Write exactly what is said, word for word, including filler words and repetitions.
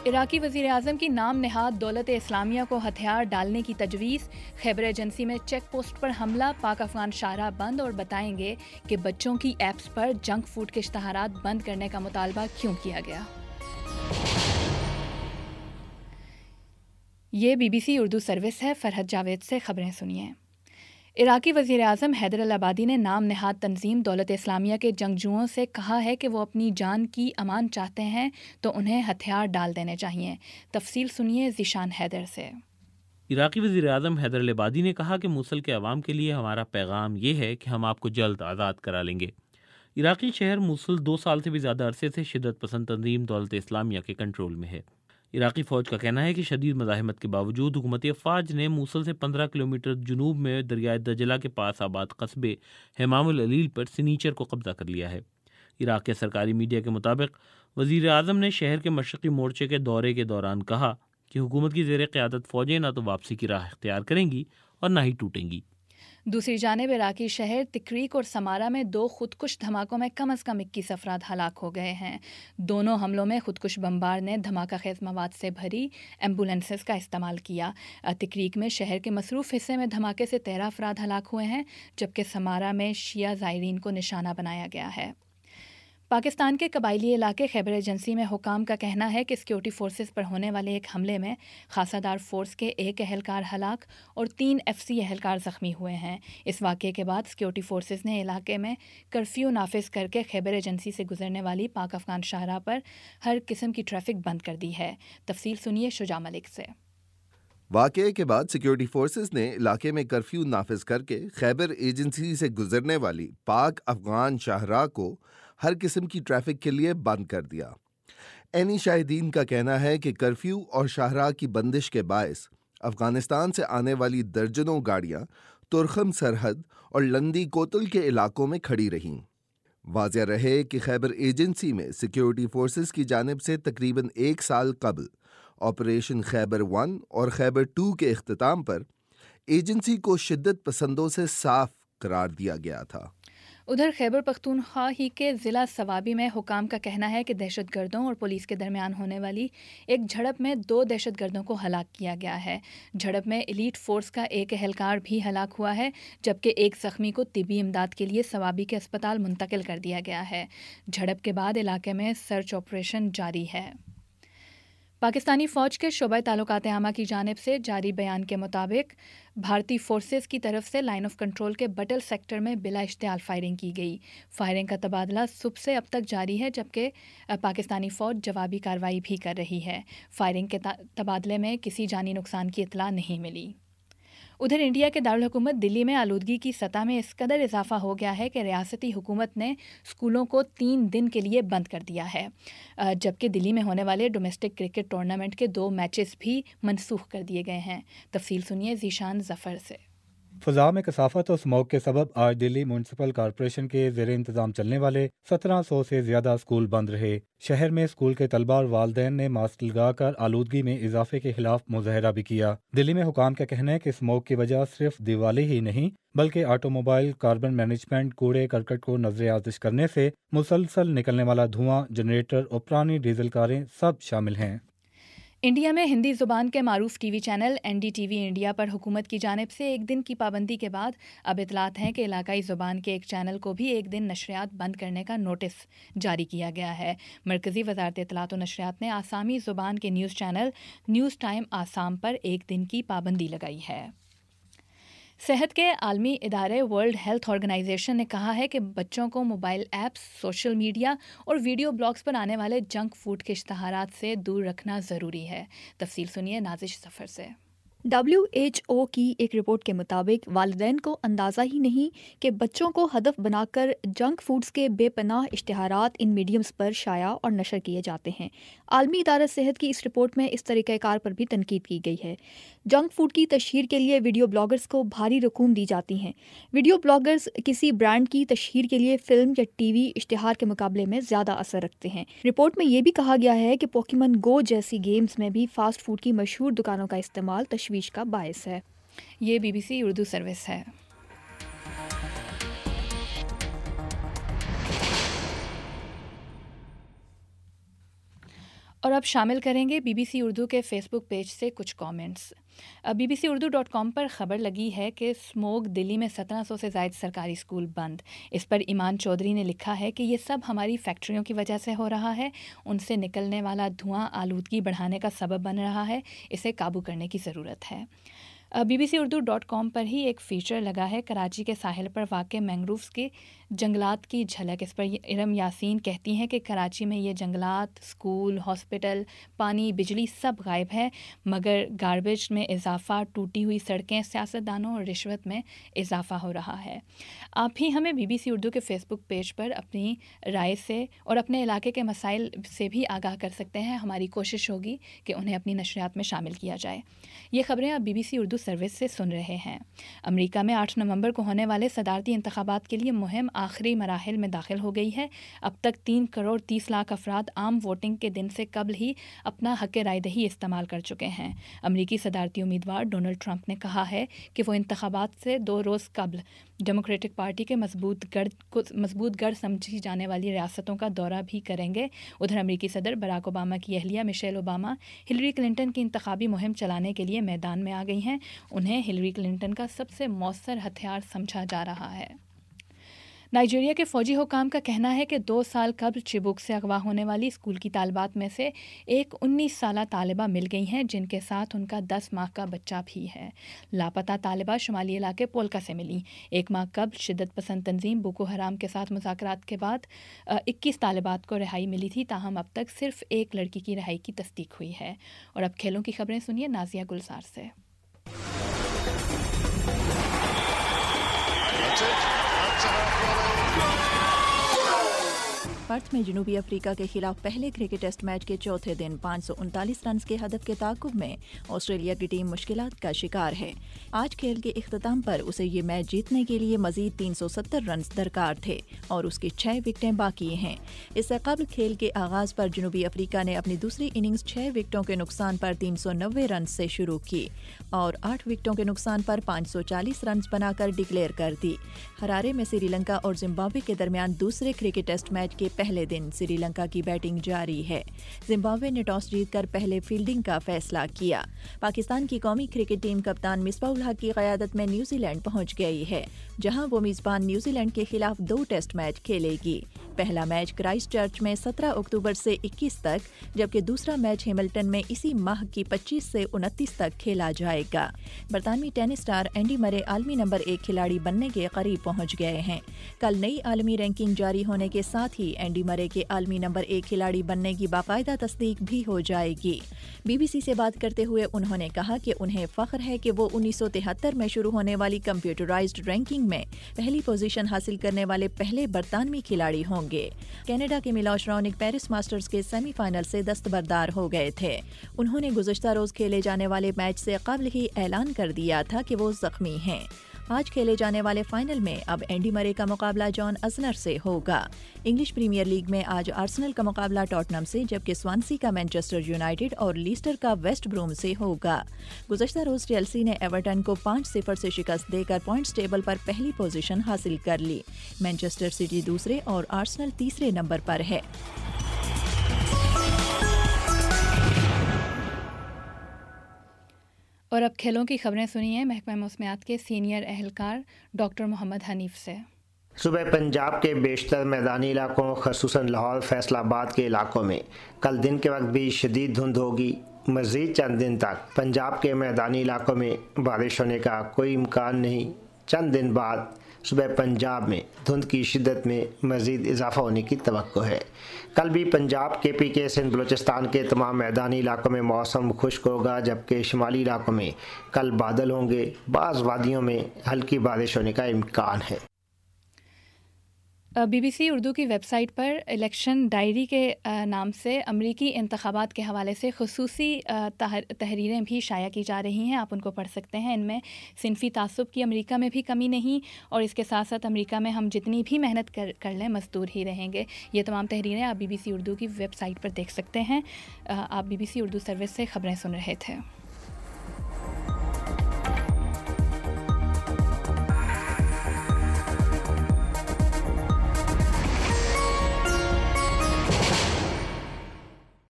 عراقی وزیر اعظم کی نام نہاد دولت اسلامیہ کو ہتھیار ڈالنے کی تجویز، خیبر ایجنسی میں چیک پوسٹ پر حملہ، پاک افغان شاہراہ بند، اور بتائیں گے کہ بچوں کی ایپس پر جنک فوڈ کے اشتہارات بند کرنے کا مطالبہ کیوں کیا گیا۔ یہ B B C Urdu service ہے۔ فرحت جاوید سے خبریں سنیے۔ عراقی وزیر اعظم حیدر العبادی نے نام نہاد تنظیم دولت اسلامیہ کے جنگجوؤں سے کہا ہے کہ وہ اپنی جان کی امان چاہتے ہیں تو انہیں ہتھیار ڈال دینے چاہیے۔ تفصیل سنیے ذیشان حیدر سے۔ عراقی وزیر اعظم حیدر العبادی نے کہا کہ موصل کے عوام کے لیے ہمارا پیغام یہ ہے کہ ہم آپ کو جلد آزاد کرا لیں گے۔ عراقی شہر موصل دو سال سے بھی زیادہ عرصے سے شدت پسند تنظیم دولت اسلامیہ کے کنٹرول میں ہے۔ عراقی فوج کا کہنا ہے کہ شدید مزاحمت کے باوجود حکومت افواج نے موصل سے پندرہ کلومیٹر جنوب میں دریائے دجلہ کے پاس آباد قصبے حمام العلیل پر سنیچر کو قبضہ کر لیا ہے۔ عراق کے سرکاری میڈیا کے مطابق وزیر اعظم نے شہر کے مشرقی مورچے کے دورے کے دوران کہا کہ حکومت کی زیر قیادت فوجیں نہ تو واپسی کی راہ اختیار کریں گی اور نہ ہی ٹوٹیں گی۔ دوسری جانب عراقی شہر تکریک اور سمارا میں دو خودکش دھماکوں میں کم از کم اکیس افراد ہلاک ہو گئے ہیں۔ دونوں حملوں میں خودکش بمبار نے دھماکہ خیز مواد سے بھری ایمبولینسز کا استعمال کیا۔ تکریک میں شہر کے مصروف حصے میں دھماکے سے تیرہ افراد ہلاک ہوئے ہیں، جبکہ سمارا میں شیعہ زائرین کو نشانہ بنایا گیا ہے۔ پاکستان کے قبائلی علاقے خیبر ایجنسی میں حکام کا کہنا ہے کہ سیکیورٹی فورسز پر ہونے والے ایک حملے میں خاصہ دار فورس کے ایک اہلکار ہلاک اور تین ایف سی اہلکار زخمی ہوئے ہیں۔ اس واقعے کے بعد سیکیورٹی فورسز نے علاقے میں کرفیو نافذ کر کے خیبر ایجنسی سے گزرنے والی پاک افغان شاہراہ پر ہر قسم کی ٹریفک بند کر دی ہے۔ تفصیل سنیے شجاع ملک سے۔ واقعے کے بعد سیکیورٹی فورسز نے علاقے میں کرفیو نافذ کر کے خیبر ایجنسی سے گزرنے والی پاک افغان شاہراہ کو ہر قسم کی ٹریفک کے لیے بند کر دیا۔ عینی شاہدین کا کہنا ہے کہ کرفیو اور شاہراہ کی بندش کے باعث افغانستان سے آنے والی درجنوں گاڑیاں ترخم سرحد اور لندی کوتل کے علاقوں میں کھڑی رہیں۔ واضح رہے کہ خیبر ایجنسی میں سیکیورٹی فورسز کی جانب سے تقریباً ایک سال قبل آپریشن خیبر ون اور خیبر ٹو کے اختتام پر ایجنسی کو شدت پسندوں سے صاف قرار دیا گیا تھا۔ ادھر خیبر پختونخوا ہی کے ضلع صوابی میں حکام کا کہنا ہے کہ دہشت گردوں اور پولیس کے درمیان ہونے والی ایک جھڑپ میں دو دہشت گردوں کو ہلاک کیا گیا ہے۔ جھڑپ میں ایلیٹ فورس کا ایک اہلکار بھی ہلاک ہوا ہے، جبکہ ایک زخمی کو طبی امداد کے لیے صوابی کے اسپتال منتقل کر دیا گیا ہے۔ جھڑپ کے بعد علاقے میں سرچ آپریشن جاری ہے۔ پاکستانی فوج کے شعبہ تعلقات عامہ کی جانب سے جاری بیان کے مطابق بھارتی فورسز کی طرف سے لائن آف کنٹرول کے بٹل سیکٹر میں بلا اشتعال فائرنگ کی گئی۔ فائرنگ کا تبادلہ صبح سے اب تک جاری ہے، جبکہ پاکستانی فوج جوابی کارروائی بھی کر رہی ہے۔ فائرنگ کے تبادلے میں کسی جانی نقصان کی اطلاع نہیں ملی۔ ادھر انڈیا کے دارالحکومت دلی میں آلودگی کی سطح میں اس قدر اضافہ ہو گیا ہے کہ ریاستی حکومت نے اسکولوں کو تین دن کے لیے بند کر دیا ہے، جبکہ دلی میں ہونے والے ڈومیسٹک کرکٹ ٹورنامنٹ کے دو میچز بھی منسوخ کر دیے گئے ہیں۔ تفصیل سنیے ذیشان ظفر سے۔ فضا میں کثافت اور اسموگ کے سبب آج دلی میونسپل کارپوریشن کے زیر انتظام چلنے والے سترہ سو سے زیادہ اسکول بند رہے۔ شہر میں اسکول کے طلبہ اور والدین نے ماسک لگا کر آلودگی میں اضافے کے خلاف مظاہرہ بھی کیا۔ دلی میں حکام کا کہنا ہے کہ اسموگ کی وجہ صرف دیوالی ہی نہیں بلکہ آٹو موبائل، کاربن مینجمنٹ، کوڑے کرکٹ کو نظر آتش کرنے سے مسلسل نکلنے والا دھواں، جنریٹر اور پرانی ڈیزل کاریں سب شامل ہیں۔ انڈیا میں ہندی زبان کے معروف T V channel N D T V India پر حکومت کی جانب سے ایک دن کی پابندی کے بعد اب اطلاعات ہیں کہ علاقائی زبان کے ایک چینل کو بھی ایک دن نشریات بند کرنے کا نوٹس جاری کیا گیا ہے۔ مرکزی وزارت اطلاعات و نشریات نے آسامی زبان کے news channel news time Assam پر ایک دن کی پابندی لگائی ہے۔ صحت کے عالمی ادارے ورلڈ ہیلتھ آرگنائزیشن نے کہا ہے کہ بچوں کو موبائل ایپس، سوشل میڈیا اور ویڈیو بلاگز پر آنے والے جنک فوڈ کے اشتہارات سے دور رکھنا ضروری ہے۔ تفصیل سنیے نازش ظفر سے۔ ڈبلیو ایچ او کی ایک رپورٹ کے مطابق والدین کو اندازہ ہی نہیں کہ بچوں کو ہدف بنا کر جنک فوڈز کے بے پناہ اشتہارات ان میڈیمز پر شائع اور نشر کیے جاتے ہیں۔ عالمی ادارہ صحت کی اس رپورٹ میں اس طریقہ کار پر بھی تنقید کی گئی ہے۔ جنک فوڈ کی تشہیر کے لیے ویڈیو بلاگرز کو بھاری رقوم دی جاتی ہیں۔ ویڈیو بلاگرز کسی برانڈ کی تشہیر کے لیے فلم یا ٹی وی اشتہار کے مقابلے میں زیادہ اثر رکھتے ہیں۔ رپورٹ میں یہ بھی کہا گیا ہے کہ پوکیمن گو جیسی گیمز میں بھی فاسٹ فوڈ کی مشہور دکانوں کا استعمال تشویش کا باعث ہے۔ یہ B B C Urdu service ہے۔ اور اب شامل کریں گے بی بی سی اردو کے فیس بک پیج سے کچھ comments. B B C Urdu dot com پر خبر لگی ہے کہ اسموگ دلی میں سترہ سو سے زائد سرکاری اسکول بند۔ اس پر ایمان چودھری نے لکھا ہے کہ یہ سب ہماری فیکٹریوں کی وجہ سے ہو رہا ہے، ان سے نکلنے والا دھواں آلودگی بڑھانے کا سبب بن رہا ہے، اسے قابو کرنے کی ضرورت ہے۔ B B C Urdu dot com پر ہی ایک فیچر لگا ہے کراچی کے ساحل پر واقع مینگرووز کے جنگلات کی جھلک۔ اس پر ارم یاسین کہتی ہیں کہ کراچی میں یہ جنگلات، اسکول، ہاسپٹل، پانی، بجلی سب غائب ہے، مگر گاربیج میں اضافہ، ٹوٹی ہوئی سڑکیں، سیاستدانوں اور رشوت میں اضافہ ہو رہا ہے۔ آپ بھی ہمیں بی بی سی اردو کے فیس بک پیج پر اپنی رائے سے اور اپنے علاقے کے مسائل سے بھی آگاہ کر سکتے ہیں۔ ہماری کوشش ہوگی کہ انہیں اپنی نشریات میں شامل کیا جائے۔ یہ خبریں آپ B B C Urdu service سے سن رہے ہیں۔ امریکہ میں آٹھ نومبر کو ہونے والے صدارتی انتخابات کے لیے مہم آخری مراحل میں داخل ہو گئی ہے۔ اب تک تین کروڑ تیس لاکھ افراد عام ووٹنگ کے دن سے قبل ہی اپنا حق رائے دہی استعمال کر چکے ہیں۔ امریکی صدارتی امیدوار ڈونلڈ ٹرمپ نے کہا ہے کہ وہ انتخابات سے دو روز قبل ڈیموکریٹک پارٹی کے مضبوط گڑھ مضبوط گڑھ سمجھی جانے والی ریاستوں کا دورہ بھی کریں گے۔ ادھر امریکی صدر براک اوباما کی اہلیہ مشیل اوباما ہلری کلنٹن کی انتخابی مہم چلانے کے لیے میدان میں آ گئی ہیں۔ انہیں ہلری کلنٹن کا سب سے مؤثر ہتھیار سمجھا جا رہا ہے۔ نائجیریا کے فوجی حکام کا کہنا ہے کہ دو سال قبل چبوک سے اغوا ہونے والی اسکول کی طالبات میں سے ایک انیس سالہ طالبہ مل گئی ہیں، جن کے ساتھ ان کا دس ماہ کا بچہ بھی ہے۔ لاپتہ طالبہ شمالی علاقے پولکا سے ملیں۔ ایک ماہ قبل شدت پسند تنظیم بوکو حرام کے ساتھ مذاکرات کے بعد اکیس طالبات کو رہائی ملی تھی، تاہم اب تک صرف ایک لڑکی کی رہائی کی تصدیق ہوئی ہے۔ اور اب کھیلوں کی خبریں سنیے نازیہ گلزار سے۔ پرتھ میں جنوبی افریقہ کے خلاف پہلے کرکٹ ٹیسٹ میچ کے چوتھے دن پانچ سو انتالیس رنز کے ہدف کے تعاقب میں آسٹریلیا کی ٹیم مشکلات کا شکار ہے۔ آج کھیل کے اختتام پر اسے یہ میچ جیتنے کے لیے مزید تین سو ستر رنز درکار تھے اور اس کی چھ وکٹیں باقی ہیں۔ اس سے قبل کھیل کے آغاز پر جنوبی افریقہ نے اپنی دوسری اننگز چھ وکٹوں کے نقصان پر تین سو نوے رنز سے شروع کی اور آٹھ وکٹوں کے نقصان پر پانچ سو چالیس رنز بنا کر ڈکلیئر کر دی۔ ہرارے میں سری لنکا اور زمبابوے کے درمیان دوسرے کرکٹ ٹیسٹ میچ کے پہلے دن سری لنکا کی بیٹنگ جاری ہے۔ زمبابوے نے ٹاس جیت کر پہلے فیلڈنگ کا فیصلہ کیا۔ پاکستان کی قومی کرکٹ ٹیم کپتان مصباح الحق کی قیادت میں نیوزی لینڈ پہنچ گئی ہے، جہاں وہ میزبان نیوزی لینڈ کے خلاف دو ٹیسٹ میچ کھیلے گی۔ پہلا میچ کرائسٹ چرچ میں سترہ اکتوبر سے اکیس تک، جبکہ دوسرا میچ ہیملٹن میں اسی ماہ کی پچیس سے انتیس تک کھیلا جائے گا۔ برطانوی ٹینس اسٹار اینڈی مرے عالمی نمبر ایک کھلاڑی بننے کے قریب پہنچ گئے ہیں۔ کل نئی عالمی رینکنگ جاری ہونے کے ساتھ ہی اینڈی مرے کے عالمی نمبر ایک کھلاڑی بننے کی باقاعدہ تصدیق بھی ہو جائے گی۔ بی بی سی سے بات کرتے ہوئے انہوں نے کہا کہ انہیں فخر ہے کہ وہ انیس سو تہتر میں شروع ہونے والی کمپیوٹرائزڈ رینکنگ میں پہلی پوزیشن حاصل کرنے والے پہلے برطانوی کھلاڑی ہوں گے۔ کینیڈا کے میلوش رونک پیرس ماسٹرز کے سیمی فائنل سے دستبردار ہو گئے تھے۔ انہوں نے گزشتہ روز کھیلے جانے والے میچ سے قبل ہی اعلان کر دیا تھا کہ وہ زخمی ہیں۔ آج کھیلے جانے والے فائنل میں اب اینڈی مرے کا مقابلہ جان ازنر سے ہوگا۔ انگلش پریمیئر لیگ میں آج آرسنل کا مقابلہ ٹاٹنم سے، جبکہ سوانسی کا مینچسٹر یونائیٹڈ اور لیسٹر کا ویسٹ بروم سے ہوگا۔ گزشتہ روز چیلسی نے ایورٹن کو پانچ صفر سے شکست دے کر پوائنٹس ٹیبل پر پہلی پوزیشن حاصل کر لی۔ مینچسٹر سٹی دوسرے اور آرسنل تیسرے نمبر پر ہے۔ اور اب کھیلوں کی خبریں سنیے محکمہ موسمیات کے سینئر اہلکار ڈاکٹر محمد حنیف سے۔ صوبہ پنجاب کے بیشتر میدانی علاقوں خصوصاً لاہور فیصل آباد کے علاقوں میں کل دن کے وقت بھی شدید دھند ہوگی۔ مزید چند دن تک پنجاب کے میدانی علاقوں میں بارش ہونے کا کوئی امکان نہیں۔ چند دن بعد صوبہ پنجاب میں دھند کی شدت میں مزید اضافہ ہونے کی توقع ہے۔ کل بھی پنجاب کے پی کے سندھ بلوچستان کے تمام میدانی علاقوں میں موسم خشک ہوگا، جبکہ شمالی علاقوں میں کل بادل ہوں گے۔ بعض وادیوں میں ہلکی بارش ہونے کا امکان ہے۔ بی بی سی اردو کی ویب سائٹ پر الیکشن ڈائری کے نام سے امریکی انتخابات کے حوالے سے خصوصی تحریریں بھی شائع کی جا رہی ہیں، آپ ان کو پڑھ سکتے ہیں۔ ان میں صنفی تعصب کی امریکہ میں بھی کمی نہیں، اور اس کے ساتھ ساتھ امریکہ میں ہم جتنی بھی محنت کر کر لیں مزدور ہی رہیں گے۔ یہ تمام تحریریں آپ بی بی سی اردو کی ویب سائٹ پر دیکھ سکتے ہیں۔ آپ B B C Urdu service سے خبریں سن رہے تھے۔